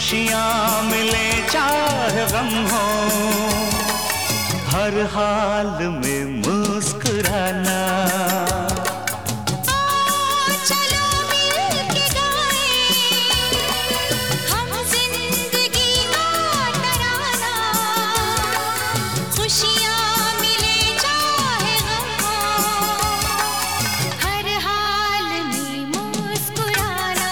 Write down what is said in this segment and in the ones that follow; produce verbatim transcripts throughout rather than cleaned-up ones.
खुशियाँ मिले चाहे गम हो, हर हाल में मुस्कुराना। चलो मिलके गाएं हम जिंदगी का तराना, खुशियाँ मिले चाहे गम हो, हर हाल में मुस्कुराना।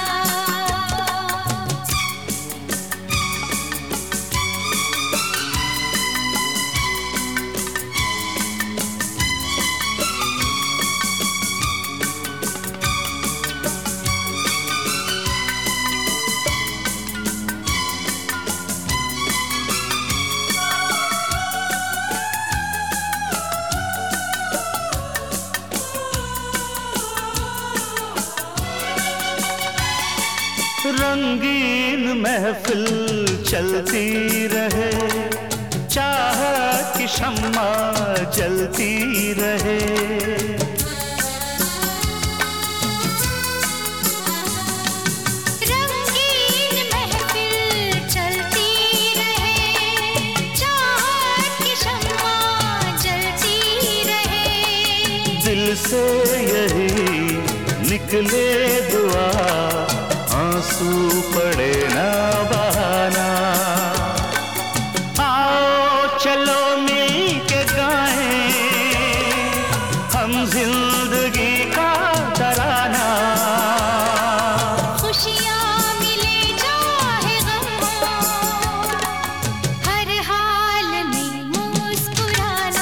रंगीन महफिल चलती रहे, चाहत की शम्मा जलती रहे। रंगीन महफिल चलती रहे, चाहत की शम्मा जलती रहे। दिल से यही निकले दुआ, आंसू पड़े ना बहाना। आओ चलो मिल के गाएं हम जिंदगी का तराना। खुशियाँ मिले चाहे गम हो, हर हाल में मुस्कुराना।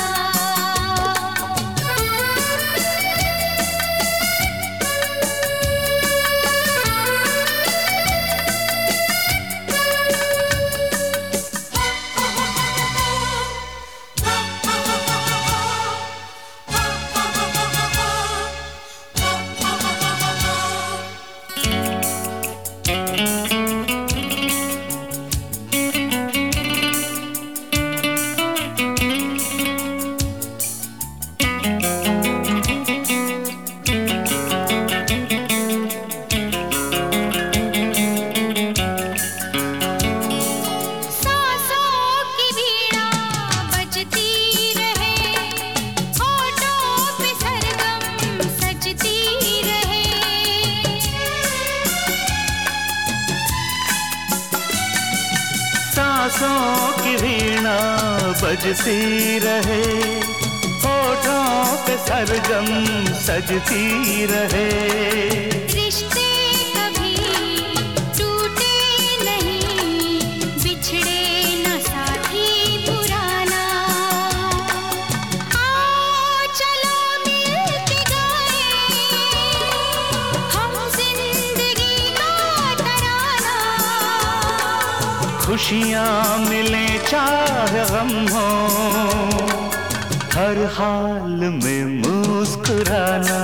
सांसों की वीणा बजती रहे, होठों पे सरगम सजती रहे। रिश्ते कभी टूटे नहीं, बिछड़े न साथी पुराना। आओ चलो मिलके गाएं हम जिंदगी का तराना। खुशियाँ मिले चाहे गम हो, हर हाल में मुस्कुराना।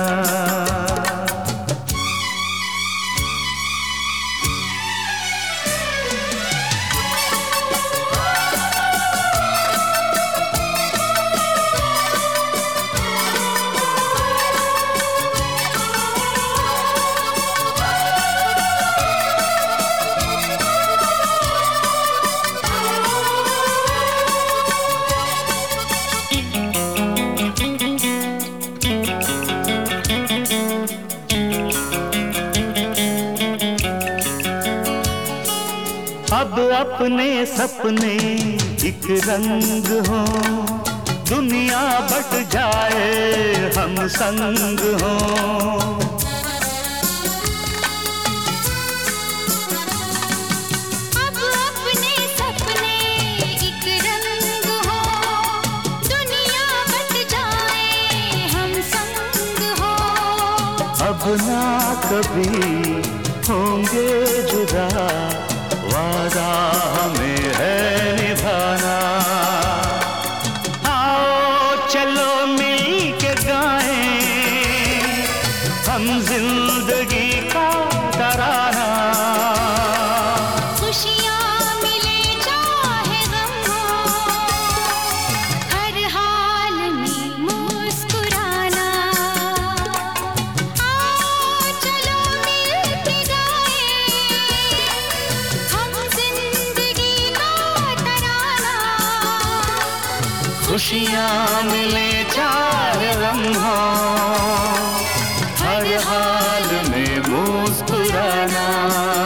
अब अपने सपने एक रंग हो, दुनिया बट जाए हम संग हो। अब अपने सपने एक रंग हो, दुनिया बट जाए हम संग हो। अब ना कभी होंगे जुदा, वादा हमें है निभाना। आओ चलो मिल के गाएं हम जिंदगी का तराना। खुशियाँ मिले चाहे गम हो, हर हाल में मुस्कुराना। आओ चलो मिलके गाएं खुशियाँ मिले चाहे गम हो, हर हाल में मुस्कुराना।